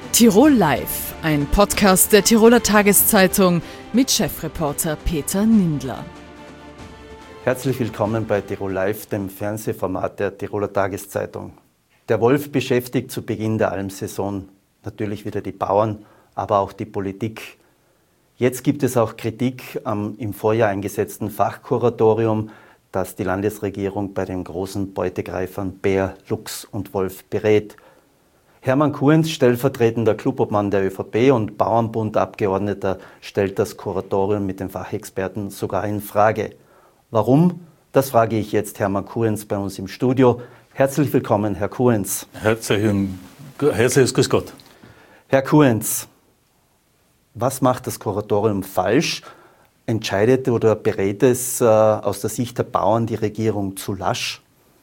Tirol Live, ein Podcast der Tiroler Tageszeitung mit Chefreporter Peter Nindler. Herzlich willkommen bei Tirol Live, dem Fernsehformat der Tiroler Tageszeitung. Der Wolf beschäftigt zu Beginn der Almsaison natürlich wieder die Bauern, aber auch die Politik. Jetzt gibt es auch Kritik am im Vorjahr eingesetzten Fachkuratorium, das die Landesregierung bei den großen Beutegreifern Bär, Luchs und Wolf berät. Hermann Kuhns, stellvertretender Clubobmann der ÖVP und Bauernbund-Abgeordneter, stellt das Kuratorium mit den Fachexperten sogar in Frage. Warum? Das frage ich jetzt Hermann Kuhns bei uns im Studio. Herzlich willkommen, Herr Kuhns. Herzliches Grüß Gott. Herr Kuhns, was macht das Kuratorium falsch? Entscheidet oder berät es aus der Sicht der Bauern die Regierung zu lasch?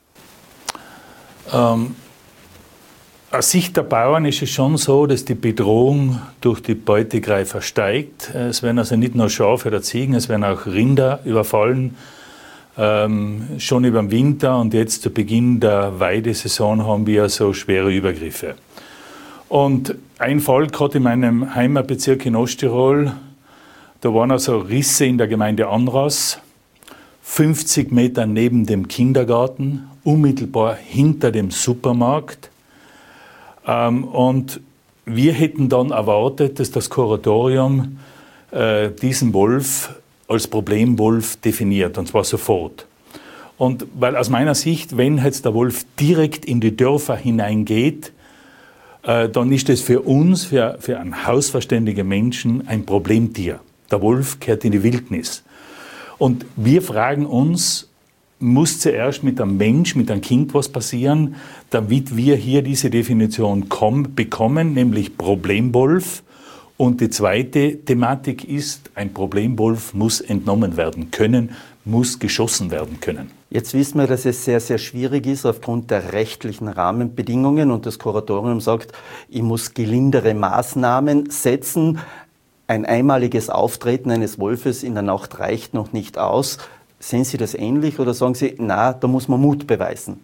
Aus Sicht der Bauern ist es schon so, dass die Bedrohung durch die Beutegreifer steigt. Es werden also nicht nur Schafe oder Ziegen, es werden auch Rinder überfallen. Schon über den Winter und jetzt zu Beginn der Weidesaison haben wir so schwere Übergriffe. Und ein Fall, gerade in meinem Heimatbezirk in Osttirol, da waren also Risse in der Gemeinde Anras, 50 Meter neben dem Kindergarten, unmittelbar hinter dem Supermarkt. Und wir hätten dann erwartet, dass das Kuratorium diesen Wolf als Problemwolf definiert, und zwar sofort. Und weil aus meiner Sicht, wenn jetzt der Wolf direkt in die Dörfer hineingeht, dann ist das für uns, für einen hausverständigen Menschen, ein Problemtier. Der Wolf kehrt in die Wildnis. Und wir fragen uns, muss zuerst mit einem Mensch, mit einem Kind was passieren, damit wir hier diese Definition bekommen, nämlich Problemwolf. Und die zweite Thematik ist, ein Problemwolf muss entnommen werden können, muss geschossen werden können. Jetzt wissen wir, dass es sehr, sehr schwierig ist aufgrund der rechtlichen Rahmenbedingungen und das Kuratorium sagt, ich muss gelindere Maßnahmen setzen. Ein einmaliges Auftreten eines Wolfes in der Nacht reicht noch nicht aus. Sehen Sie das ähnlich oder sagen Sie, na, da muss man Mut beweisen?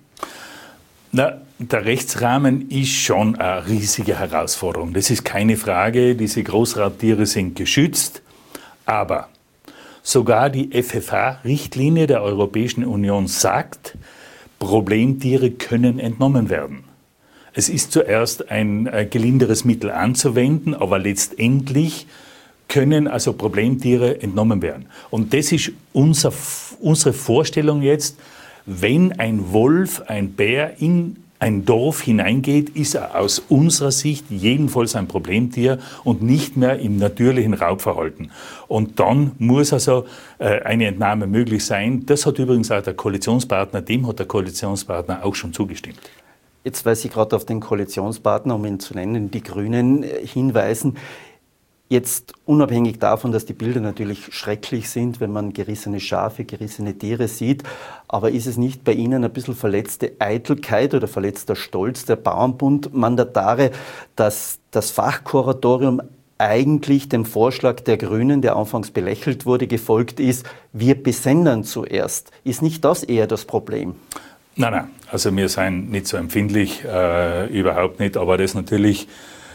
Na, der Rechtsrahmen ist schon eine riesige Herausforderung. Das ist keine Frage. Diese Großraubtiere sind geschützt. Aber sogar die FFH-Richtlinie der Europäischen Union sagt, Problemtiere können entnommen werden. Es ist zuerst ein gelinderes Mittel anzuwenden, aber letztendlich können also Problemtiere entnommen werden. Und das ist unsere Vorstellung jetzt, wenn ein Wolf, ein Bär in ein Dorf hineingeht, ist er aus unserer Sicht jedenfalls ein Problemtier und nicht mehr im natürlichen Raubverhalten. Und dann muss also eine Entnahme möglich sein. Das hat übrigens auch der Koalitionspartner, dem hat der Koalitionspartner auch schon zugestimmt. Jetzt, weil Sie gerade auf den Koalitionspartner, um ihn zu nennen, die Grünen hinweisen, jetzt unabhängig davon, dass die Bilder natürlich schrecklich sind, wenn man gerissene Schafe, gerissene Tiere sieht, aber ist es nicht bei Ihnen ein bisschen verletzte Eitelkeit oder verletzter Stolz der Bauernbund-Mandatare, dass das Fachkuratorium eigentlich dem Vorschlag der Grünen, der anfangs belächelt wurde, gefolgt ist, wir besendern zuerst? Ist nicht das eher das Problem? Nein, also wir sind nicht so empfindlich, überhaupt nicht, aber das natürlich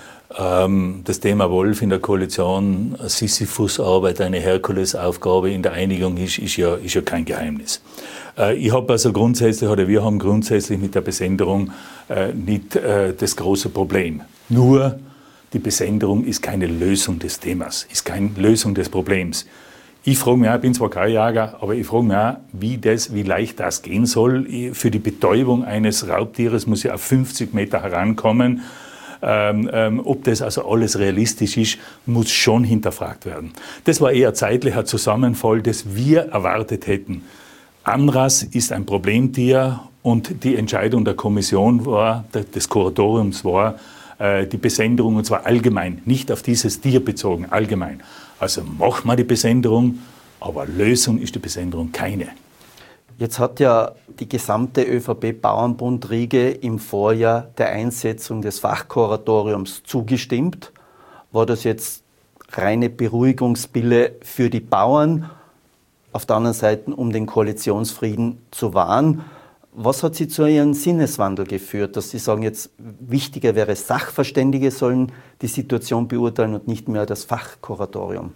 das Thema Wolf in der Koalition, eine Sisyphus-Arbeit, eine Herkulesaufgabe in der Einigung ist ja kein Geheimnis. Ich habe also grundsätzlich, oder wir haben grundsätzlich mit der Besenderung nicht das große Problem. Nur die Besenderung ist keine Lösung des Themas, ist keine Lösung des Problems. Ich frage mich auch, ich bin zwar kein Jäger, aber ich frage mich auch, wie leicht das gehen soll. Für die Betäubung eines Raubtieres muss ich auf 50 Meter herankommen. Ob das also alles realistisch ist, muss schon hinterfragt werden. Das war eher zeitlicher Zusammenfall, das wir erwartet hätten. Anras ist ein Problemtier und die Entscheidung der Kommission war, des Kuratoriums war, die Besenderung, und zwar allgemein, nicht auf dieses Tier bezogen, allgemein. Also machen wir die Besenderung, aber Lösung ist die Besenderung keine. Jetzt hat ja die gesamte ÖVP-Bauernbund-Riege im Vorjahr der Einsetzung des Fachkuratoriums zugestimmt. War das jetzt reine Beruhigungspille für die Bauern? Auf der anderen Seite, um den Koalitionsfrieden zu wahren? Was hat Sie zu Ihrem Sinneswandel geführt, dass Sie sagen, jetzt wichtiger wäre, Sachverständige sollen die Situation beurteilen und nicht mehr das Fachkuratorium?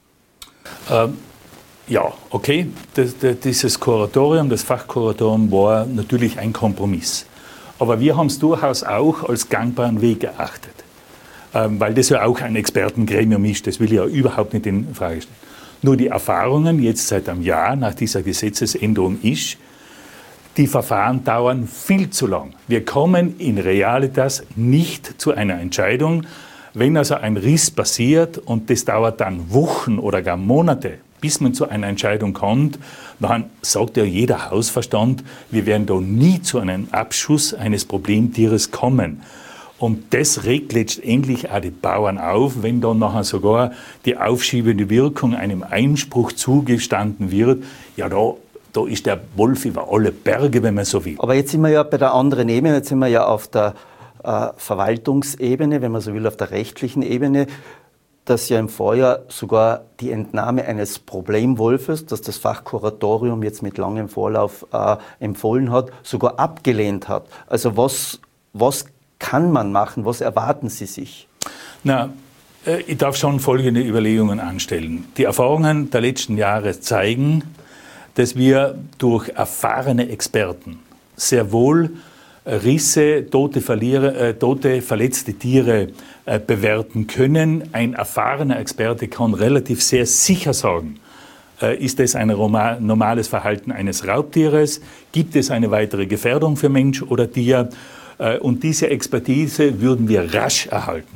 Ja, okay. Dieses Kuratorium, das Fachkuratorium war natürlich ein Kompromiss. Aber wir haben es durchaus auch als gangbaren Weg erachtet. Weil das ja auch ein Expertengremium ist, das will ich ja überhaupt nicht in Frage stellen. Nur die Erfahrungen jetzt seit einem Jahr nach dieser Gesetzesänderung ist, die Verfahren dauern viel zu lang. Wir kommen in Realitas nicht zu einer Entscheidung. Wenn also ein Riss passiert und das dauert dann Wochen oder gar Monate, bis man zu einer Entscheidung kommt, dann sagt ja jeder Hausverstand, wir werden da nie zu einem Abschuss eines Problemtieres kommen. Und das regt letztendlich auch die Bauern auf, wenn dann nachher sogar die aufschiebende Wirkung einem Einspruch zugestanden wird. Ja, da ist der Wolf über alle Berge, wenn man so will. Aber jetzt sind wir ja bei der anderen Ebene, jetzt sind wir ja auf der Verwaltungsebene, wenn man so will, auf der rechtlichen Ebene, dass ja im Vorjahr sogar die Entnahme eines Problemwolfes, das das Fachkuratorium jetzt mit langem Vorlauf empfohlen hat, sogar abgelehnt hat. Also was kann man machen? Was erwarten Sie sich? Na, ich darf schon folgende Überlegungen anstellen. Die Erfahrungen der letzten Jahre zeigen, dass wir durch erfahrene Experten sehr wohl Risse, tote, verletzte Tiere bewerten können. Ein erfahrener Experte kann relativ sehr sicher sagen, ist das ein normales Verhalten eines Raubtieres? Gibt es eine weitere Gefährdung für Mensch oder Tier? Und diese Expertise würden wir rasch erhalten.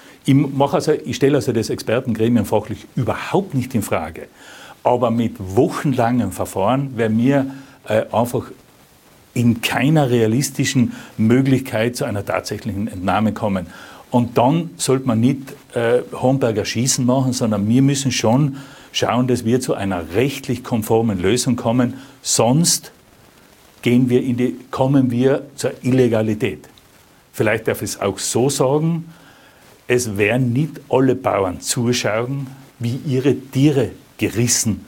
Ich stelle also das Expertengremium fachlich überhaupt nicht in Frage. Aber mit wochenlangem Verfahren wäre mir einfach in keiner realistischen Möglichkeit zu einer tatsächlichen Entnahme kommen. Und dann sollte man nicht Homberger Schießen machen, sondern wir müssen schon schauen, dass wir zu einer rechtlich konformen Lösung kommen. Sonst kommen wir zur Illegalität. Vielleicht darf ich es auch so sagen, es werden nicht alle Bauern zuschauen, wie ihre Tiere gerissen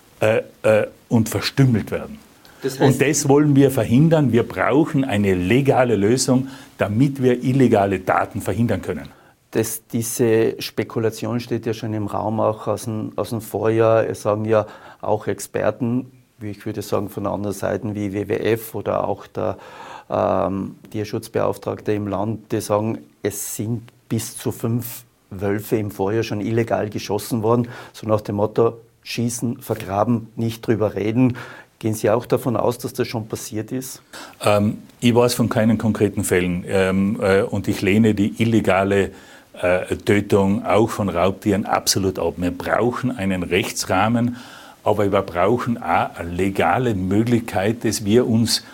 und verstümmelt werden. Das heißt, und das wollen wir verhindern. Wir brauchen eine legale Lösung, damit wir illegale Taten verhindern können. Diese Spekulation steht ja schon im Raum, auch aus dem Vorjahr. Es sagen ja auch Experten, wie ich würde sagen, von anderen Seiten wie WWF oder auch der Tierschutzbeauftragte im Land, die sagen, es sind bis zu 5 Wölfe im Vorjahr schon illegal geschossen worden. So nach dem Motto, schießen, vergraben, nicht drüber reden. Gehen Sie auch davon aus, dass das schon passiert ist? Ich weiß von keinen konkreten Fällen und ich lehne die illegale Tötung auch von Raubtieren absolut ab. Wir brauchen einen Rechtsrahmen, aber wir brauchen auch eine legale Möglichkeit, dass wir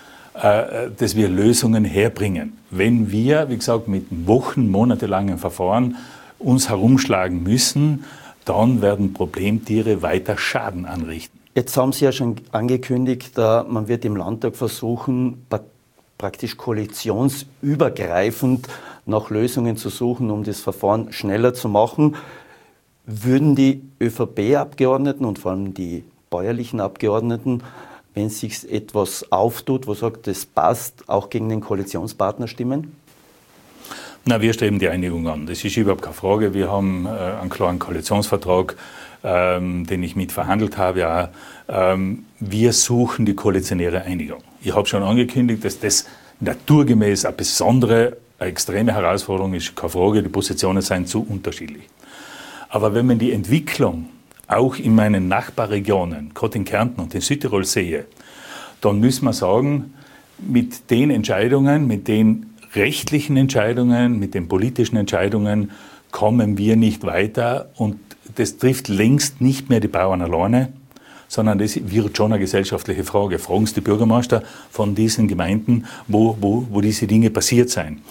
Lösungen herbringen. Wenn wir, wie gesagt, mit monatelangen Verfahren uns herumschlagen müssen, dann werden Problemtiere weiter Schaden anrichten. Jetzt haben Sie ja schon angekündigt, man wird im Landtag versuchen, praktisch koalitionsübergreifend nach Lösungen zu suchen, um das Verfahren schneller zu machen. Würden die ÖVP-Abgeordneten und vor allem die bäuerlichen Abgeordneten, wenn sich etwas auftut, wo sagt, das passt, auch gegen den Koalitionspartner stimmen? Na, wir streben die Einigung an. Das ist überhaupt keine Frage. Wir haben einen klaren Koalitionsvertrag, den ich mitverhandelt habe. Ja, wir suchen die koalitionäre Einigung. Ich habe schon angekündigt, dass das naturgemäß eine besondere, eine extreme Herausforderung ist. Keine Frage, die Positionen sind zu unterschiedlich. Aber wenn man die Entwicklung auch in meinen Nachbarregionen, gerade in Kärnten und in Südtirol sehe, dann müssen wir sagen, mit den Entscheidungen, mit den rechtlichen Entscheidungen, mit den politischen Entscheidungen kommen wir nicht weiter und das trifft längst nicht mehr die Bauern alleine, sondern das wird schon eine gesellschaftliche Frage. Fragen Sie die Bürgermeister von diesen Gemeinden, wo diese Dinge passiert sind.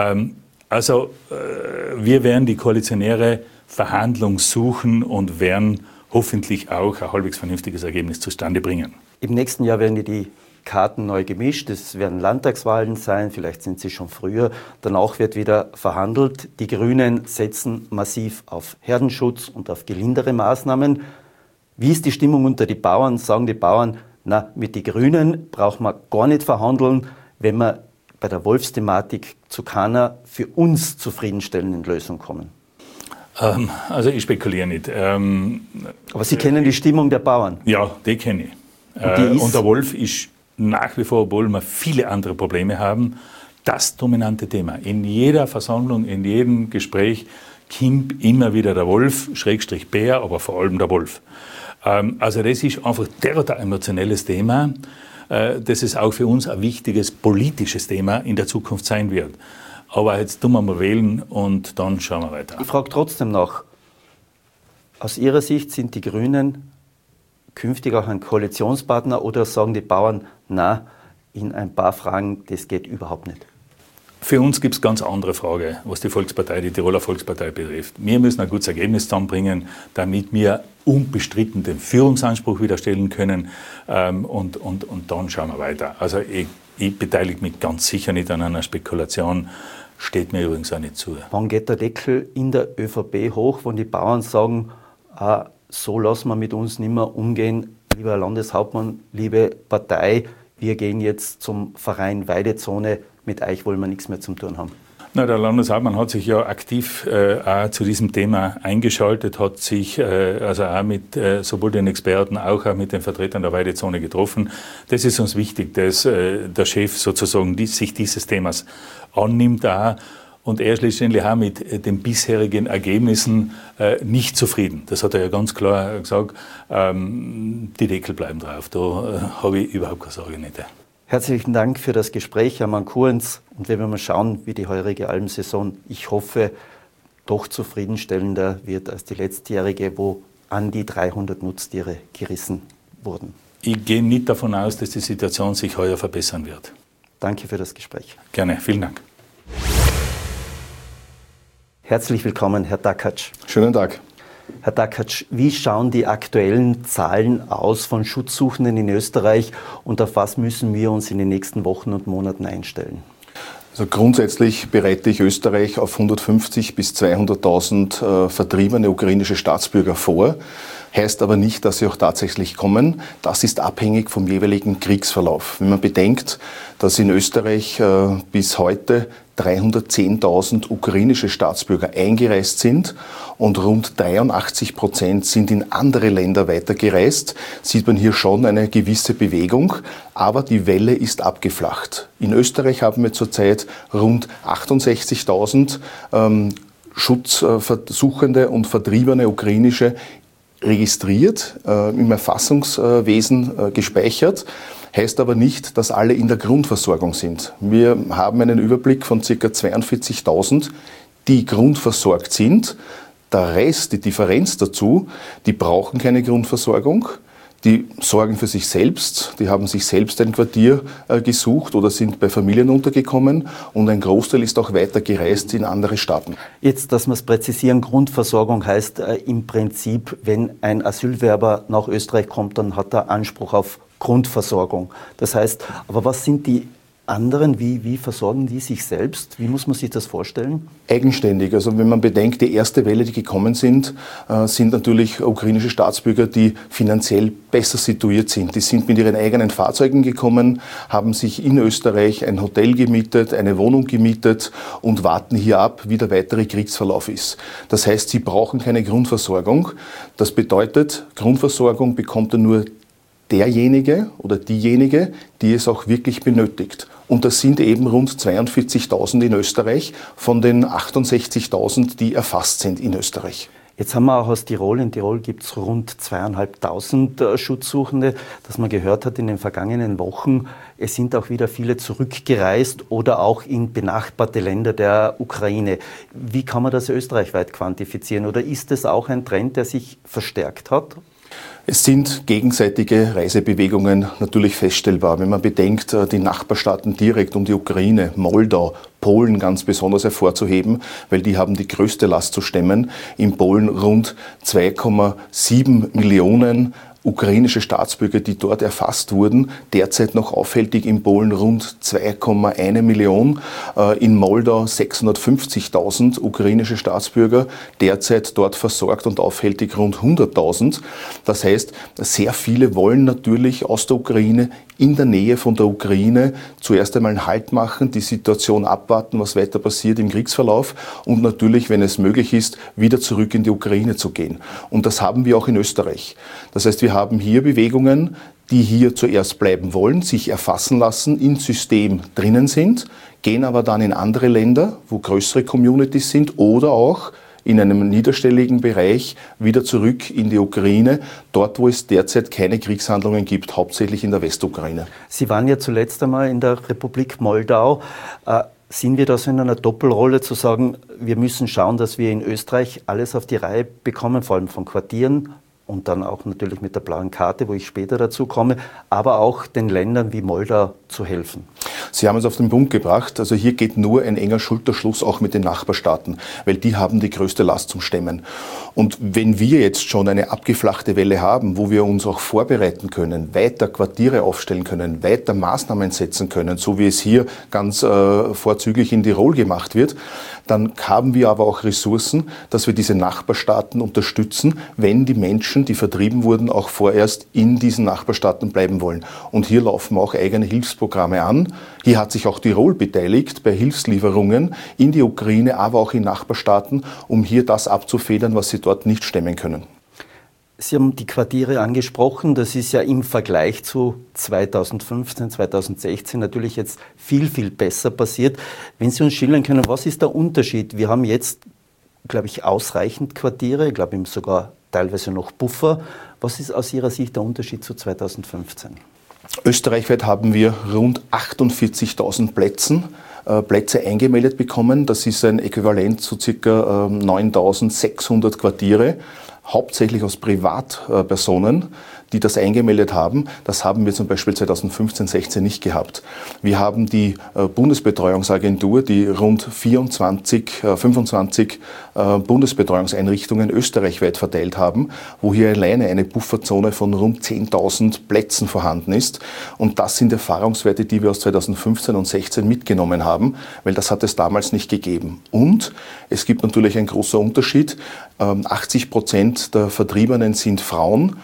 Wir werden die koalitionäre Verhandlung suchen und werden hoffentlich auch ein halbwegs vernünftiges Ergebnis zustande bringen. Im nächsten Jahr werden die Karten neu gemischt. Es werden Landtagswahlen sein, vielleicht sind sie schon früher. Danach wird wieder verhandelt. Die Grünen setzen massiv auf Herdenschutz und auf gelindere Maßnahmen. Wie ist die Stimmung unter den Bauern? Sagen die Bauern, na, mit den Grünen braucht man gar nicht verhandeln, wenn wir bei der Wolfsthematik zu keiner für uns zufriedenstellenden Lösung kommen. Also ich spekuliere nicht. Aber Sie kennen die Stimmung der Bauern. Ja, die kenne ich. Und der Wolf ist nach wie vor, obwohl wir viele andere Probleme haben, das dominante Thema. In jeder Versammlung, in jedem Gespräch kommt immer wieder der Wolf, Schrägstrich Bär, aber vor allem der Wolf. Also das ist einfach derart ein emotionelles Thema, dass es auch für uns ein wichtiges politisches Thema in der Zukunft sein wird. Aber jetzt tun wir mal wählen und dann schauen wir weiter. Ich frage trotzdem nach, aus Ihrer Sicht sind die Grünen künftig auch ein Koalitionspartner oder sagen die Bauern, na, in ein paar Fragen, das geht überhaupt nicht? Für uns gibt es ganz andere Fragen, was die Volkspartei, die Tiroler Volkspartei betrifft. Wir müssen ein gutes Ergebnis zusammenbringen, damit wir unbestritten den Führungsanspruch wieder stellen können und dann schauen wir weiter. Also ich beteilige mich ganz sicher nicht an einer Spekulation, steht mir übrigens auch nicht zu. Wann geht der Deckel in der ÖVP hoch, wenn die Bauern sagen, so lassen wir mit uns nicht mehr umgehen, lieber Landeshauptmann, liebe Partei, wir gehen jetzt zum Verein Weidezone, mit euch wollen wir nichts mehr zu tun haben? Na, der Landeshauptmann hat sich ja aktiv auch zu diesem Thema eingeschaltet, hat sich also auch mit sowohl den Experten, auch mit den Vertretern der Weidezone getroffen. Das ist uns wichtig, dass der Chef sozusagen sich dieses Themas annimmt auch. Und er ist letztendlich auch mit den bisherigen Ergebnissen nicht zufrieden. Das hat er ja ganz klar gesagt. Die Deckel bleiben drauf. Da habe ich überhaupt keine Sorge nicht. Herzlichen Dank für das Gespräch, Hermann Kurenz. Und wir werden mal schauen, wie die heurige Almsaison, ich hoffe, doch zufriedenstellender wird als die letztjährige, wo an die 300 Nutztiere gerissen wurden. Ich gehe nicht davon aus, dass die Situation sich heuer verbessern wird. Danke für das Gespräch. Gerne, vielen Dank. Herzlich willkommen, Herr Dakatsch. Schönen Tag. Herr Dakatsch, wie schauen die aktuellen Zahlen aus von Schutzsuchenden in Österreich und auf was müssen wir uns in den nächsten Wochen und Monaten einstellen? Also grundsätzlich bereite ich Österreich auf 150.000 bis 200.000 vertriebene ukrainische Staatsbürger vor. Heißt aber nicht, dass sie auch tatsächlich kommen. Das ist abhängig vom jeweiligen Kriegsverlauf. Wenn man bedenkt, dass in Österreich bis heute 310.000 ukrainische Staatsbürger eingereist sind und rund 83% sind in andere Länder weitergereist, sieht man hier schon eine gewisse Bewegung, aber die Welle ist abgeflacht. In Österreich haben wir zurzeit rund 68.000 Schutzsuchende und vertriebene ukrainische registriert, im Erfassungswesen gespeichert. Heißt aber nicht, dass alle in der Grundversorgung sind. Wir haben einen Überblick von ca. 42.000, die grundversorgt sind. Der Rest, die Differenz dazu, die brauchen keine Grundversorgung. Die sorgen für sich selbst, die haben sich selbst ein Quartier gesucht oder sind bei Familien untergekommen und ein Großteil ist auch weiter gereist in andere Staaten. Jetzt, dass wir es präzisieren, Grundversorgung heißt im Prinzip, wenn ein Asylwerber nach Österreich kommt, dann hat er Anspruch auf Grundversorgung. Das heißt, aber was sind die anderen? Wie versorgen die sich selbst? Wie muss man sich das vorstellen? Eigenständig. Also wenn man bedenkt, die erste Welle, die gekommen sind, sind natürlich ukrainische Staatsbürger, die finanziell besser situiert sind. Die sind mit ihren eigenen Fahrzeugen gekommen, haben sich in Österreich ein Hotel gemietet, eine Wohnung gemietet und warten hier ab, wie der weitere Kriegsverlauf ist. Das heißt, sie brauchen keine Grundversorgung. Das bedeutet, Grundversorgung bekommt er nur derjenige oder diejenige, die es auch wirklich benötigt. Und das sind eben rund 42.000 in Österreich von den 68.000, die erfasst sind in Österreich. Jetzt haben wir auch aus Tirol. In Tirol gibt es rund 2.500 Schutzsuchende. Das man gehört hat in den vergangenen Wochen, es sind auch wieder viele zurückgereist oder auch in benachbarte Länder der Ukraine. Wie kann man das österreichweit quantifizieren? Oder ist es auch ein Trend, der sich verstärkt hat? Es sind gegenseitige Reisebewegungen natürlich feststellbar. Wenn man bedenkt, die Nachbarstaaten direkt um die Ukraine, Moldau, Polen ganz besonders hervorzuheben, weil die haben die größte Last zu stemmen. In Polen rund 2,7 Millionen ukrainische Staatsbürger, die dort erfasst wurden, derzeit noch aufhältig in Polen rund 2,1 Millionen, in Moldau 650.000 ukrainische Staatsbürger, derzeit dort versorgt und aufhältig rund 100.000. Das heißt, sehr viele wollen natürlich aus der Ukraine, in der Nähe von der Ukraine, zuerst einmal einen Halt machen, die Situation abwarten, was weiter passiert im Kriegsverlauf und natürlich, wenn es möglich ist, wieder zurück in die Ukraine zu gehen. Und das haben wir auch in Österreich. Das heißt, wir haben hier Bewegungen, die hier zuerst bleiben wollen, sich erfassen lassen, im System drinnen sind, gehen aber dann in andere Länder, wo größere Communities sind oder auch in einem niederschwelligen Bereich wieder zurück in die Ukraine, dort wo es derzeit keine Kriegshandlungen gibt, hauptsächlich in der Westukraine. Sie waren ja zuletzt einmal in der Republik Moldau. Sind wir da so in einer Doppelrolle zu sagen, wir müssen schauen, dass wir in Österreich alles auf die Reihe bekommen, vor allem von Quartieren und dann auch natürlich mit der blauen Karte, wo ich später dazu komme, aber auch den Ländern wie Moldau zu helfen? Sie haben es auf den Punkt gebracht. Also hier geht nur ein enger Schulterschluss auch mit den Nachbarstaaten, weil die haben die größte Last zum Stemmen. Und wenn wir jetzt schon eine abgeflachte Welle haben, wo wir uns auch vorbereiten können, weiter Quartiere aufstellen können, weiter Maßnahmen setzen können, so wie es hier ganz vorzüglich in Tirol gemacht wird, dann haben wir aber auch Ressourcen, dass wir diese Nachbarstaaten unterstützen, wenn die Menschen, die vertrieben wurden, auch vorerst in diesen Nachbarstaaten bleiben wollen. Und hier laufen auch eigene Hilfsprogramme an. Hier hat sich auch Tirol beteiligt bei Hilfslieferungen in die Ukraine, aber auch in Nachbarstaaten, um hier das abzufedern, was sie dort nicht stemmen können. Sie haben die Quartiere angesprochen. Das ist ja im Vergleich zu 2015, 2016 natürlich jetzt viel, viel besser passiert. Wenn Sie uns schildern können, was ist der Unterschied? Wir haben jetzt, glaube ich, ausreichend Quartiere, ich glaube sogar teilweise noch Buffer. Was ist aus Ihrer Sicht der Unterschied zu 2015? Österreichweit haben wir rund 48.000 Plätze eingemeldet bekommen. Das ist ein Äquivalent zu ca. 9.600 Quartiere, hauptsächlich aus Privatpersonen, die das eingemeldet haben. Das haben wir zum Beispiel 2015, 16 nicht gehabt. Wir haben die Bundesbetreuungsagentur, die rund 25 Bundesbetreuungseinrichtungen österreichweit verteilt haben, wo hier alleine eine Pufferzone von rund 10.000 Plätzen vorhanden ist. Und das sind Erfahrungswerte, die wir aus 2015 und 16 mitgenommen haben, weil das hat es damals nicht gegeben. Und es gibt natürlich einen großen Unterschied. 80% der Vertriebenen sind Frauen,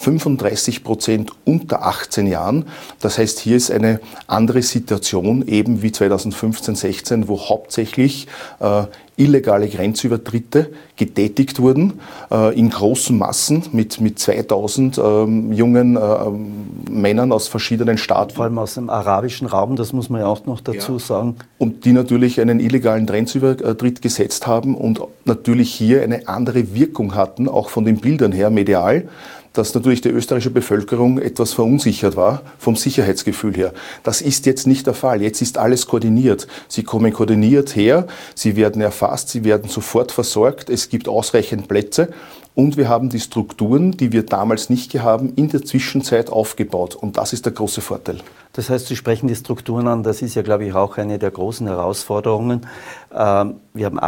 35% unter 18 Jahren. Das heißt, hier ist eine andere Situation, eben wie 2015, 16, wo hauptsächlich illegale Grenzübertritte getätigt wurden, in großen Massen mit 2000 jungen Männern aus verschiedenen Staaten. Vor allem aus dem arabischen Raum, das muss man ja auch noch dazu sagen. Und die natürlich einen illegalen Grenzübertritt gesetzt haben und natürlich hier eine andere Wirkung hatten, auch von den Bildern her medial, dass natürlich die österreichische Bevölkerung etwas verunsichert war vom Sicherheitsgefühl her. Das ist jetzt nicht der Fall. Jetzt ist alles koordiniert. Sie kommen koordiniert her, sie werden erfasst, sie werden sofort versorgt, es gibt ausreichend Plätze und wir haben die Strukturen, die wir damals nicht haben, in der Zwischenzeit aufgebaut. Und das ist der große Vorteil. Das heißt, Sie sprechen die Strukturen an, das ist ja, glaube ich, auch eine der großen Herausforderungen. Wir haben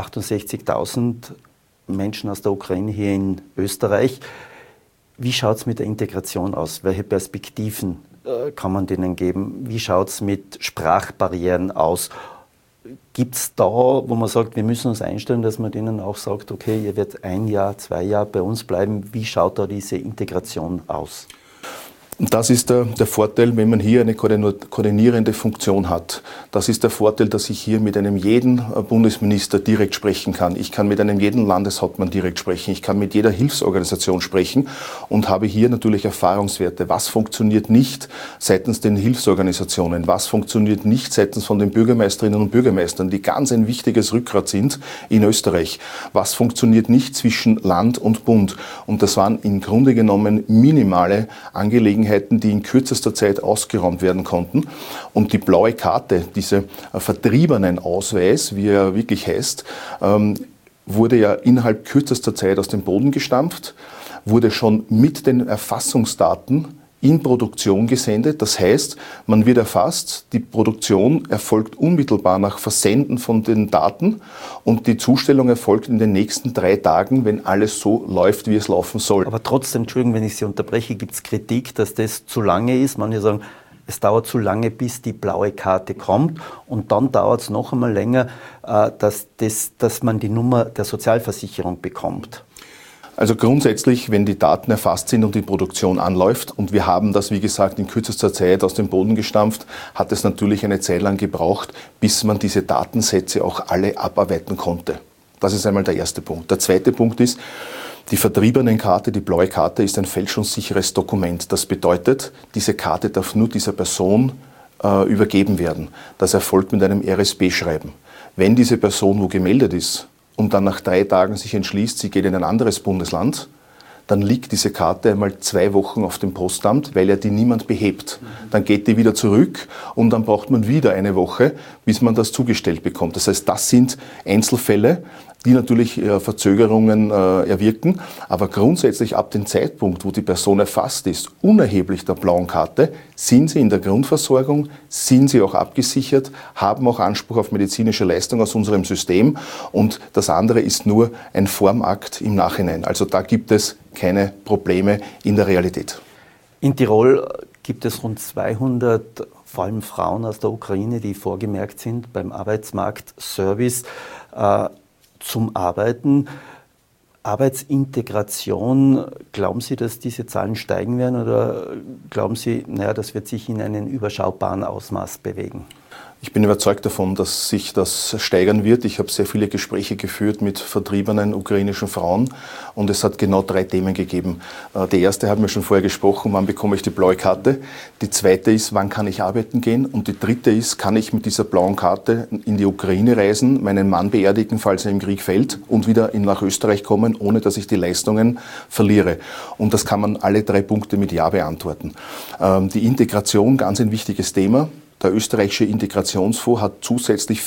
68.000 Menschen aus der Ukraine hier in Österreich. Wie schaut es mit der Integration aus? Welche Perspektiven kann man denen geben? Wie schaut es mit Sprachbarrieren aus? Gibt es da, wo man sagt, wir müssen uns einstellen, dass man denen auch sagt, okay, ihr werdet 1 Jahr, 2 Jahre bei uns bleiben. Wie schaut da diese Integration aus? Und das ist der Vorteil, wenn man hier eine koordinierende Funktion hat. Das ist der Vorteil, dass ich hier mit einem jeden Bundesminister direkt sprechen kann. Ich kann mit einem jeden Landeshauptmann direkt sprechen. Ich kann mit jeder Hilfsorganisation sprechen und habe hier natürlich Erfahrungswerte. Was funktioniert nicht seitens den Hilfsorganisationen? Was funktioniert nicht seitens von den Bürgermeisterinnen und Bürgermeistern, die ganz ein wichtiges Rückgrat sind in Österreich? Was funktioniert nicht zwischen Land und Bund? Und das waren im Grunde genommen minimale Angelegenheiten, die in kürzester Zeit ausgeräumt werden konnten. Und die blaue Karte, dieser Vertriebenenausweis, wie er wirklich heißt, wurde ja innerhalb kürzester Zeit aus dem Boden gestampft, wurde schon mit den Erfassungsdaten in Produktion gesendet. Das heißt, man wird erfasst, die Produktion erfolgt unmittelbar nach Versenden von den Daten und die Zustellung erfolgt in den nächsten 3 Tagen, wenn alles so läuft, wie es laufen soll. Aber trotzdem, Entschuldigung, wenn ich Sie unterbreche, gibt es Kritik, dass das zu lange ist. Manche sagen, es dauert zu lange, bis die blaue Karte kommt und dann dauert es noch einmal länger, dass man die Nummer der Sozialversicherung bekommt. Also grundsätzlich, wenn die Daten erfasst sind und die Produktion anläuft, und wir haben das, wie gesagt, in kürzester Zeit aus dem Boden gestampft, hat es natürlich eine Zeit lang gebraucht, bis man diese Datensätze auch alle abarbeiten konnte. Das ist einmal der erste Punkt. Der zweite Punkt ist, die Vertriebenenkarte, die blaue Karte, ist ein fälschungssicheres Dokument. Das bedeutet, diese Karte darf nur dieser Person übergeben werden. Das erfolgt mit einem RSB-Schreiben. Wenn diese Person wo gemeldet ist, und dann nach 3 Tagen sich entschließt, sie geht in ein anderes Bundesland, dann liegt diese Karte einmal 2 Wochen auf dem Postamt, weil ja die niemand behebt. Dann geht die wieder zurück und dann braucht man wieder eine Woche, bis man das zugestellt bekommt. Das heißt, das sind Einzelfälle, die natürlich Verzögerungen erwirken, aber grundsätzlich ab dem Zeitpunkt, wo die Person erfasst ist, unerheblich der blauen Karte, sind sie in der Grundversorgung, sind sie auch abgesichert, haben auch Anspruch auf medizinische Leistung aus unserem System und das andere ist nur ein Formakt im Nachhinein. Also da gibt es keine Probleme in der Realität. In Tirol gibt es rund 200, vor allem Frauen aus der Ukraine, die vorgemerkt sind beim Arbeitsmarkt Service zum Arbeiten. Arbeitsintegration, glauben Sie, dass diese Zahlen steigen werden oder glauben Sie, das wird sich in einem überschaubaren Ausmaß bewegen? Ich bin überzeugt davon, dass sich das steigern wird. Ich habe sehr viele Gespräche geführt mit vertriebenen ukrainischen Frauen und es hat genau 3 Themen gegeben. Die erste haben wir schon vorher gesprochen, wann bekomme ich die blaue Karte? Die zweite ist, wann kann ich arbeiten gehen? Und die dritte ist, kann ich mit dieser blauen Karte in die Ukraine reisen, meinen Mann beerdigen, falls er im Krieg fällt und wieder nach Österreich kommen, ohne dass ich die Leistungen verliere? Und das kann man alle 3 Punkte mit Ja beantworten. Die Integration, ganz ein wichtiges Thema. Der österreichische Integrationsfonds hat zusätzlich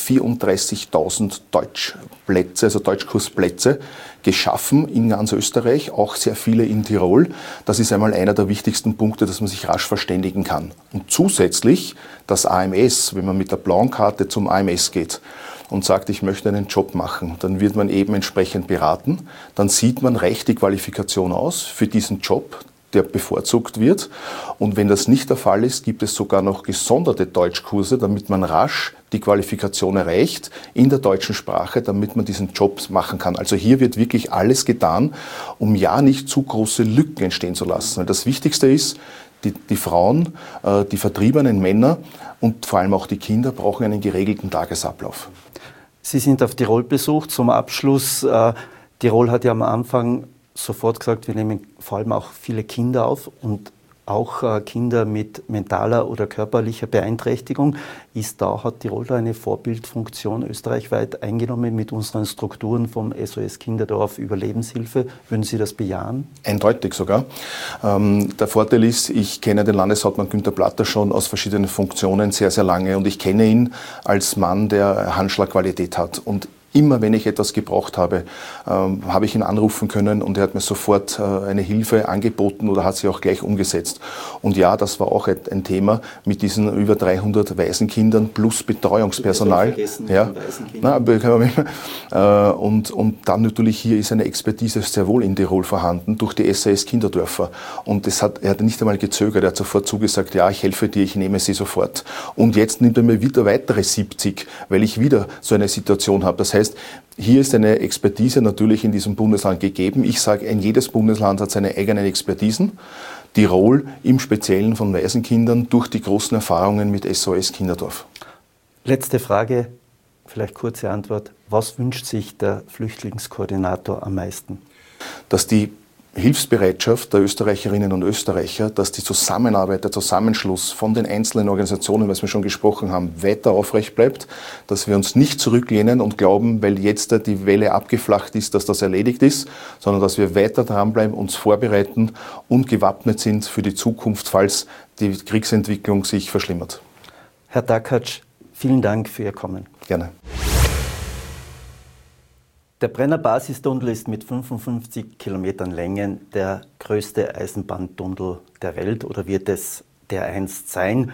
34.000 Deutschplätze, also Deutschkursplätze geschaffen in ganz Österreich, auch sehr viele in Tirol. Das ist einmal einer der wichtigsten Punkte, dass man sich rasch verständigen kann. Und zusätzlich das AMS, wenn man mit der blauen Karte zum AMS geht und sagt, ich möchte einen Job machen, dann wird man eben entsprechend beraten. Dann sieht man, reicht die Qualifikation aus für diesen Job, der bevorzugt wird. Und wenn das nicht der Fall ist, gibt es sogar noch gesonderte Deutschkurse, damit man rasch die Qualifikation erreicht in der deutschen Sprache, damit man diesen Job machen kann. Also hier wird wirklich alles getan, um ja nicht zu große Lücken entstehen zu lassen. Weil das Wichtigste ist, die Frauen, die vertriebenen Männer und vor allem auch die Kinder brauchen einen geregelten Tagesablauf. Sie sind auf Tirol besucht. Zum Abschluss, Tirol hat ja am Anfang sofort gesagt, wir nehmen vor allem auch viele Kinder auf und auch Kinder mit mentaler oder körperlicher Beeinträchtigung. Hat Tirol da eine Vorbildfunktion österreichweit eingenommen mit unseren Strukturen vom SOS Kinderdorf über Lebenshilfe? Würden Sie das bejahen? Eindeutig sogar. Der Vorteil ist, ich kenne den Landeshauptmann Günther Platter schon aus verschiedenen Funktionen sehr, sehr lange und ich kenne ihn als Mann, der Handschlagqualität hat. Und immer wenn ich etwas gebraucht habe, habe ich ihn anrufen können und er hat mir sofort eine Hilfe angeboten oder hat sie auch gleich umgesetzt. Und ja, das war auch ein Thema mit diesen über 300 Waisenkindern plus Betreuungspersonal. Und dann natürlich hier ist eine Expertise sehr wohl in Tirol vorhanden durch die SAS Kinderdörfer. Und er hat nicht einmal gezögert, er hat sofort zugesagt, ja, ich helfe dir, ich nehme sie sofort. Und jetzt nimmt er mir wieder weitere 70, weil ich wieder so eine Situation habe. Das heißt, hier ist eine Expertise natürlich in diesem Bundesland gegeben. Ich sage, jedes Bundesland hat seine eigenen Expertisen. Tirol im Speziellen von Waisenkindern durch die großen Erfahrungen mit SOS Kinderdorf. Letzte Frage, vielleicht kurze Antwort. Was wünscht sich der Flüchtlingskoordinator am meisten? Dass die Hilfsbereitschaft der Österreicherinnen und Österreicher, dass die Zusammenarbeit, der Zusammenschluss von den einzelnen Organisationen, was wir schon gesprochen haben, weiter aufrecht bleibt, dass wir uns nicht zurücklehnen und glauben, weil jetzt die Welle abgeflacht ist, dass das erledigt ist, sondern dass wir weiter dranbleiben, uns vorbereiten und gewappnet sind für die Zukunft, falls die Kriegsentwicklung sich verschlimmert. Herr Dakatsch, vielen Dank für Ihr Kommen. Gerne. Der Brenner Basistunnel ist mit 55 Kilometern Länge der größte Eisenbahntunnel der Welt oder wird es dereinst sein.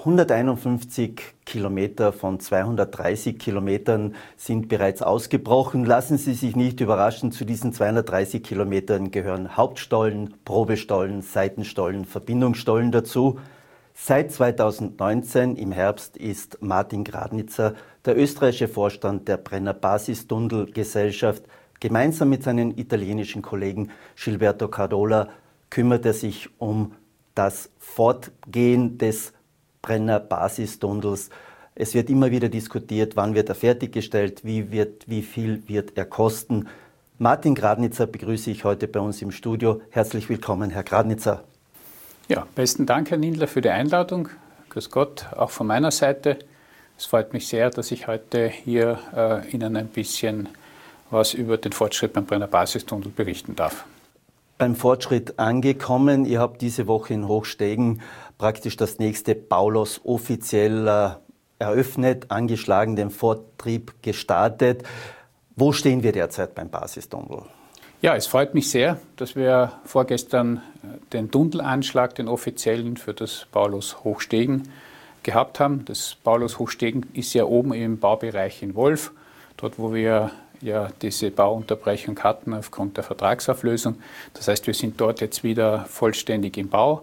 151 Kilometer von 230 Kilometern sind bereits ausgebrochen. Lassen Sie sich nicht überraschen, zu diesen 230 Kilometern gehören Hauptstollen, Probestollen, Seitenstollen, Verbindungsstollen dazu. Seit 2019 im Herbst ist Martin Gradnitzer, der österreichische Vorstand der Brenner Basistunnel-Gesellschaft, gemeinsam mit seinen italienischen Kollegen Gilberto Cardola kümmert er sich um das Fortgehen des Brenner Basistunnels. Es wird immer wieder diskutiert, wann wird er fertiggestellt, wie viel wird er kosten. Martin Gradnitzer begrüße ich heute bei uns im Studio. Herzlich willkommen, Herr Gradnitzer. Ja, besten Dank, Herr Nindler, für die Einladung. Grüß Gott, auch von meiner Seite. Es freut mich sehr, dass ich heute hier Ihnen ein bisschen was über den Fortschritt beim Brenner Basistunnel berichten darf. Beim Fortschritt angekommen. Ihr habt diese Woche in Hochstegen praktisch das nächste Baulos offiziell eröffnet, angeschlagen, den Vortrieb gestartet. Wo stehen wir derzeit beim Basistunnel? Ja, es freut mich sehr, dass wir vorgestern den Tunnelanschlag, den offiziellen für das Baulos Hochstegen gehabt haben. Das Baulos Hochstegen ist ja oben im Baubereich in Wolf, dort wo wir ja diese Bauunterbrechung hatten aufgrund der Vertragsauflösung. Das heißt, wir sind dort jetzt wieder vollständig im Bau.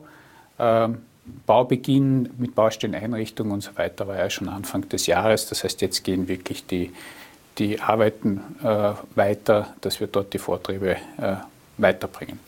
Baubeginn mit Baustelleneinrichtung und so weiter war ja schon Anfang des Jahres. Das heißt, jetzt gehen wirklich die Arbeiten weiter, dass wir dort die Vortriebe weiterbringen.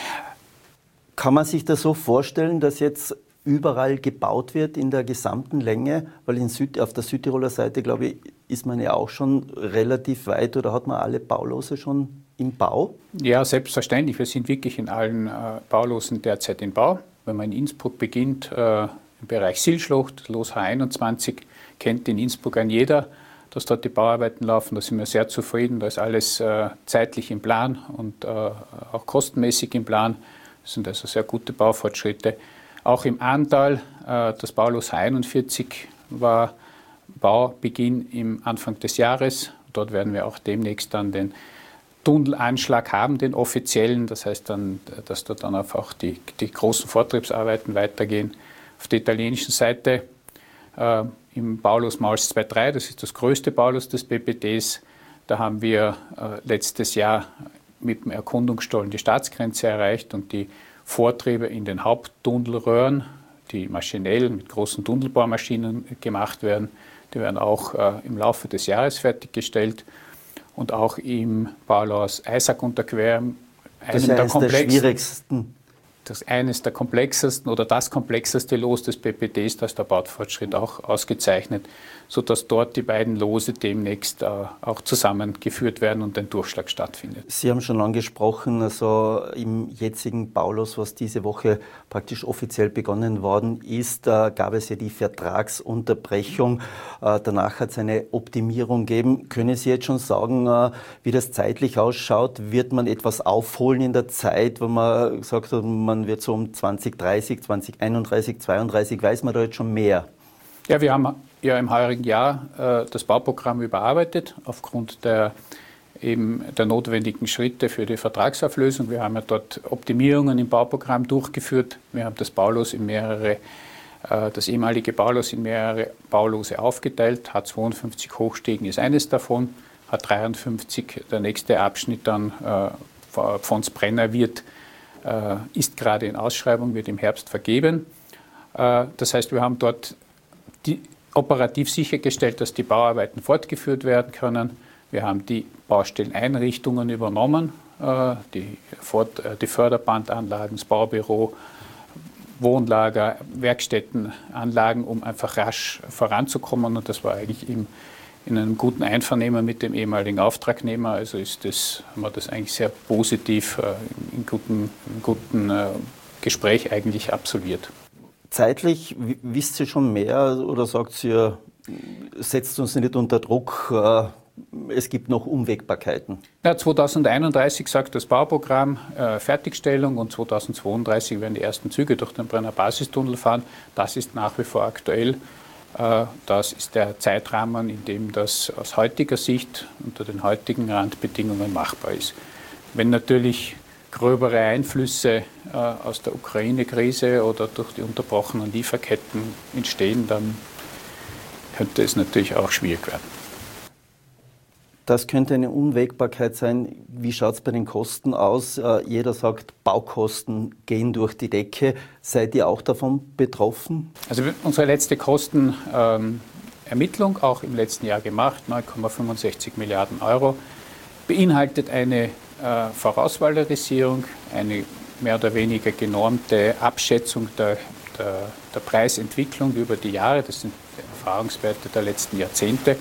Kann man sich das so vorstellen, dass jetzt überall gebaut wird in der gesamten Länge? Weil auf der Südtiroler Seite, glaube ich, ist man ja auch schon relativ weit oder hat man alle Baulose schon im Bau? Ja, selbstverständlich. Wir sind wirklich in allen Baulosen derzeit im Bau. Wenn man in Innsbruck beginnt, im Bereich Silschlucht, Los H21, kennt in Innsbruck ein jeder, dass dort die Bauarbeiten laufen. Da sind wir sehr zufrieden. Da ist alles zeitlich im Plan und auch kostenmäßig im Plan. Das sind also sehr gute Baufortschritte. Auch im Ahrntal, das Baulos H41 war Baubeginn im Anfang des Jahres. Dort werden wir auch demnächst dann den Tunnelanschlag haben, den offiziellen. Das heißt dann, dass dort dann auch die großen Vortriebsarbeiten weitergehen. Auf der italienischen Seite im Baulos Mauls 2.3, das ist das größte Baulos des BPDs, da haben wir letztes Jahr mit dem Erkundungsstollen die Staatsgrenze erreicht und die Vortriebe in den Haupttunnelröhren, die maschinell mit großen Tunnelbohrmaschinen gemacht werden, die werden auch im Laufe des Jahres fertiggestellt. Und auch im Baulos Eisack-Unterquerung, eines der schwierigsten. Das ist eines der komplexesten oder das komplexeste Los des BPDs, da ist der Baufortschritt auch ausgezeichnet, sodass dort die beiden Lose demnächst auch zusammengeführt werden und ein Durchschlag stattfindet. Sie haben schon angesprochen, also im jetzigen Baulos, was diese Woche praktisch offiziell begonnen worden ist, gab es ja die Vertragsunterbrechung. Danach hat es eine Optimierung gegeben. Können Sie jetzt schon sagen, wie das zeitlich ausschaut? Wird man etwas aufholen in der Zeit, wo man gesagt hat, man wird so um 2030, 2031, 2032, weiß man da jetzt schon mehr? Ja, wir haben ja im heurigen Jahr das Bauprogramm überarbeitet aufgrund der notwendigen Schritte für die Vertragsauflösung. Wir haben ja dort Optimierungen im Bauprogramm durchgeführt. Wir haben das ehemalige Baulos in mehrere Baulose aufgeteilt. H52 Hochstegen ist eines davon. H53, der nächste Abschnitt dann Pfons Brenner ist gerade in Ausschreibung, wird im Herbst vergeben. Das heißt, wir haben dort operativ sichergestellt, dass die Bauarbeiten fortgeführt werden können. Wir haben die Baustelleneinrichtungen übernommen, die Förderbandanlagen, das Baubüro, Wohnlager, Werkstättenanlagen, um einfach rasch voranzukommen. Und das war eigentlich in einem guten Einvernehmen mit dem ehemaligen Auftragnehmer. Also haben wir das eigentlich sehr positiv in guten Gespräch eigentlich absolviert. Zeitlich, wisst ihr schon mehr oder sagt ihr, setzt uns nicht unter Druck, es gibt noch Unwägbarkeiten? Ja, 2031 sagt das Bauprogramm Fertigstellung und 2032 werden die ersten Züge durch den Brenner Basistunnel fahren. Das ist nach wie vor aktuell. Das ist der Zeitrahmen, in dem das aus heutiger Sicht unter den heutigen Randbedingungen machbar ist. Wenn natürlich gröbere Einflüsse aus der Ukraine-Krise oder durch die unterbrochenen Lieferketten entstehen, dann könnte es natürlich auch schwierig werden. Das könnte eine Unwägbarkeit sein. Wie schaut es bei den Kosten aus? Jeder sagt, Baukosten gehen durch die Decke. Seid ihr auch davon betroffen? Also unsere letzte Kostenermittlung, auch im letzten Jahr gemacht, 9,65 Milliarden Euro, beinhaltet eine Vorausvalorisierung, eine mehr oder weniger genormte Abschätzung der Preisentwicklung über die Jahre. Das sind Erfahrungswerte der letzten Jahrzehnte.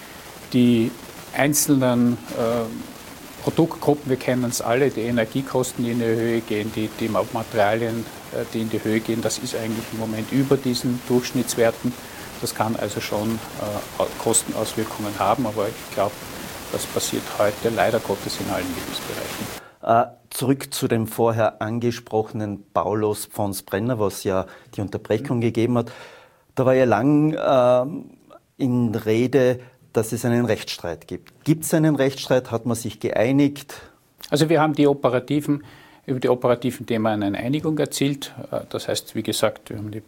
Die einzelnen Produktgruppen, wir kennen es alle, die Energiekosten, die in die Höhe gehen, die Materialien, die in die Höhe gehen, das ist eigentlich im Moment über diesen Durchschnittswerten. Das kann also schon Kostenauswirkungen haben, aber ich glaube, das passiert heute leider Gottes in allen Lebensbereichen. Zurück zu dem vorher angesprochenen Baulos Pfons Brenner, was ja die Unterbrechung gegeben hat. Da war ja lang in Rede, dass es einen Rechtsstreit gibt. Gibt es einen Rechtsstreit? Hat man sich geeinigt? Also wir haben über die operativen Themen eine Einigung erzielt. Das heißt, wie gesagt, wir haben die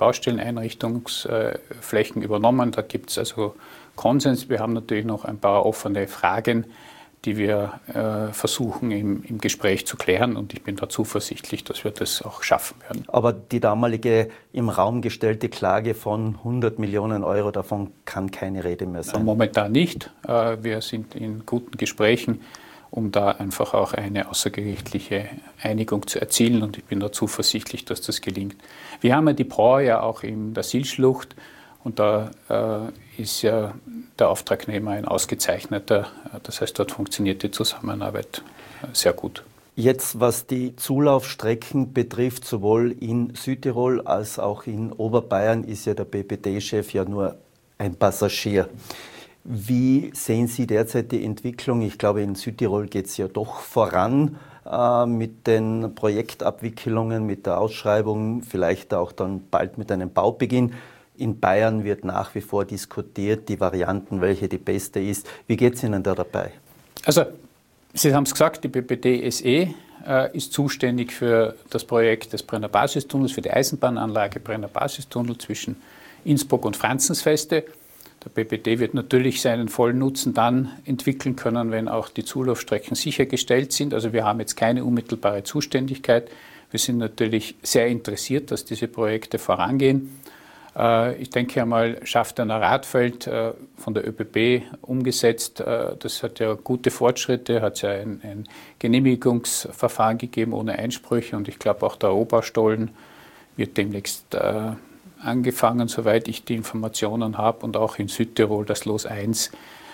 Baustelleneinrichtungsflächen übernommen. Da gibt es also Konsens. Wir haben natürlich noch ein paar offene Fragen, die wir versuchen im Gespräch zu klären. Und ich bin da zuversichtlich, dass wir das auch schaffen werden. Aber die damalige im Raum gestellte Klage von 100 Millionen Euro, davon kann keine Rede mehr sein. Momentan nicht. Wir sind in guten Gesprächen, um da einfach auch eine außergerichtliche Einigung zu erzielen. Und ich bin da zuversichtlich, dass das gelingt. Wir haben ja die Bräu ja auch in der Silschlucht. Und da ist ja der Auftragnehmer ein ausgezeichneter. Das heißt, dort funktioniert die Zusammenarbeit sehr gut. Jetzt, was die Zulaufstrecken betrifft, sowohl in Südtirol als auch in Oberbayern, ist ja der BPD-Chef ja nur ein Passagier. Wie sehen Sie derzeit die Entwicklung? Ich glaube, in Südtirol geht es ja doch voran mit den Projektabwicklungen, mit der Ausschreibung, vielleicht auch dann bald mit einem Baubeginn. In Bayern wird nach wie vor diskutiert, die Varianten, welche die beste ist. Wie geht es Ihnen da dabei? Also, Sie haben es gesagt, die BPD SE ist zuständig für das Projekt des Brenner Basistunnels, für die Eisenbahnanlage Brenner Basistunnel zwischen Innsbruck und Franzensfeste. Der BPD wird natürlich seinen vollen Nutzen dann entwickeln können, wenn auch die Zulaufstrecken sichergestellt sind. Also wir haben jetzt keine unmittelbare Zuständigkeit. Wir sind natürlich sehr interessiert, dass diese Projekte vorangehen. Ich denke einmal, Schaftener Radfeld von der ÖBB umgesetzt. Das hat ja gute Fortschritte, hat ja ein Genehmigungsverfahren gegeben ohne Einsprüche. Und ich glaube, auch der Rohbaustollen wird demnächst angefangen, soweit ich die Informationen habe. Und auch in Südtirol das Los 1,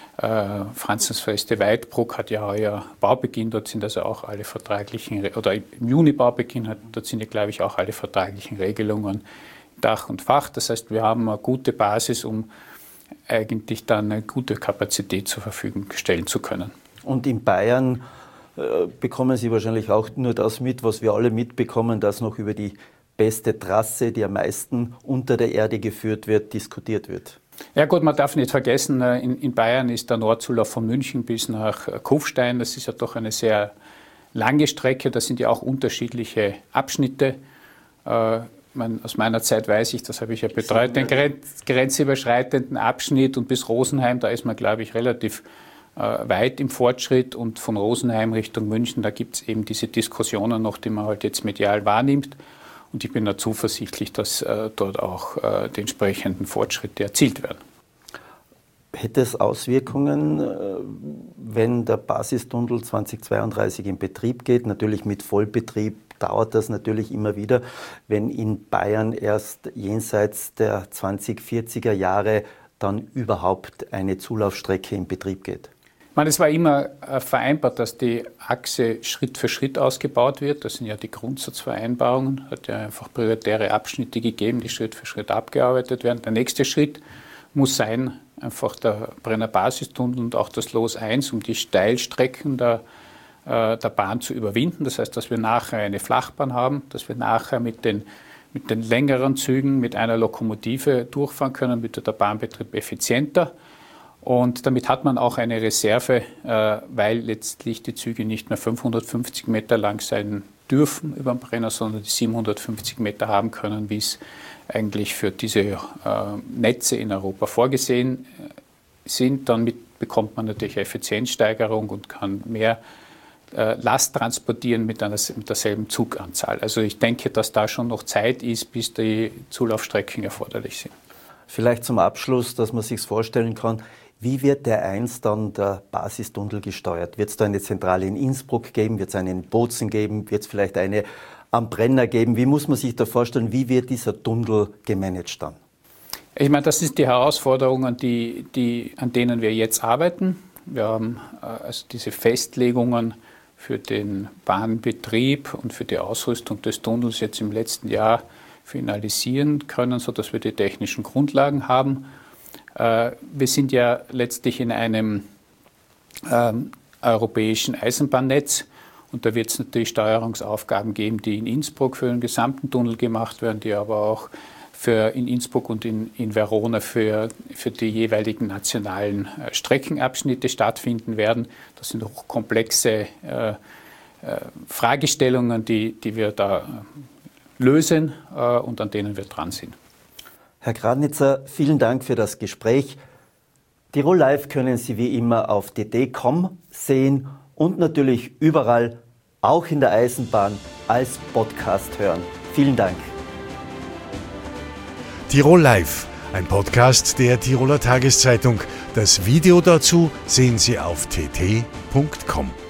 Franzensfeste Weidbruck hat ja heuer Baubeginn. Dort sind also auch alle vertraglichen, oder im Juni Baubeginn, dort sind ja, glaube ich, auch alle vertraglichen Regelungen Dach und Fach. Das heißt, wir haben eine gute Basis, um eigentlich dann eine gute Kapazität zur Verfügung stellen zu können. Und in Bayern bekommen Sie wahrscheinlich auch nur das mit, was wir alle mitbekommen, dass noch über die beste Trasse, die am meisten unter der Erde geführt wird, diskutiert wird. Ja gut, man darf nicht vergessen, in Bayern ist der Nordzulauf von München bis nach Kufstein. Das ist ja doch eine sehr lange Strecke. Da sind ja auch unterschiedliche Abschnitte. Aus meiner Zeit weiß ich, das habe ich ja betreut, den grenzüberschreitenden Abschnitt und bis Rosenheim, da ist man, glaube ich, relativ weit im Fortschritt und von Rosenheim Richtung München, da gibt es eben diese Diskussionen noch, die man halt jetzt medial wahrnimmt und ich bin da zuversichtlich, dass dort auch die entsprechenden Fortschritte erzielt werden. Hätte es Auswirkungen, wenn der Basistunnel 2032 in Betrieb geht, natürlich mit Vollbetrieb? Dauert das natürlich immer wieder, wenn in Bayern erst jenseits der 2040er Jahre dann überhaupt eine Zulaufstrecke in Betrieb geht? Ich meine, es war immer vereinbart, dass die Achse Schritt für Schritt ausgebaut wird. Das sind ja die Grundsatzvereinbarungen. Es hat ja einfach prioritäre Abschnitte gegeben, die Schritt für Schritt abgearbeitet werden. Der nächste Schritt muss sein, einfach der Brenner Basistunnel und auch das Los 1, um die Steilstrecken der Bahn zu überwinden. Das heißt, dass wir nachher eine Flachbahn haben, dass wir nachher mit den mit den längeren Zügen mit einer Lokomotive durchfahren können, wird der Bahnbetrieb effizienter. Und damit hat man auch eine Reserve, weil letztlich die Züge nicht mehr 550 Meter lang sein dürfen über den Brenner, sondern die 750 Meter haben können, wie es eigentlich für diese Netze in Europa vorgesehen sind. Damit bekommt man natürlich Effizienzsteigerung und kann mehr Last transportieren mit derselben Zuganzahl. Also ich denke, dass da schon noch Zeit ist, bis die Zulaufstrecken erforderlich sind. Vielleicht zum Abschluss, dass man sich vorstellen kann, wie wird der einst dann der Basistunnel gesteuert? Wird es da eine Zentrale in Innsbruck geben? Wird es eine in Bozen geben? Wird es vielleicht eine am Brenner geben? Wie muss man sich da vorstellen, wie wird dieser Tunnel gemanagt dann? Ich meine, das ist die Herausforderung, an denen wir jetzt arbeiten. Wir haben also diese Festlegungen für den Bahnbetrieb und für die Ausrüstung des Tunnels jetzt im letzten Jahr finalisieren können, sodass wir die technischen Grundlagen haben. Wir sind ja letztlich in einem europäischen Eisenbahnnetz und da wird es natürlich Steuerungsaufgaben geben, die in Innsbruck für den gesamten Tunnel gemacht werden, die aber auch in Innsbruck und in Verona für die jeweiligen nationalen Streckenabschnitte stattfinden werden. Das sind hochkomplexe Fragestellungen, die wir da lösen und an denen wir dran sind. Herr Gradnitzer, vielen Dank für das Gespräch. Tirol Live können Sie wie immer auf tt.com sehen und natürlich überall, auch in der Eisenbahn, als Podcast hören. Vielen Dank. Tirol Live, ein Podcast der Tiroler Tageszeitung. Das Video dazu sehen Sie auf tt.com.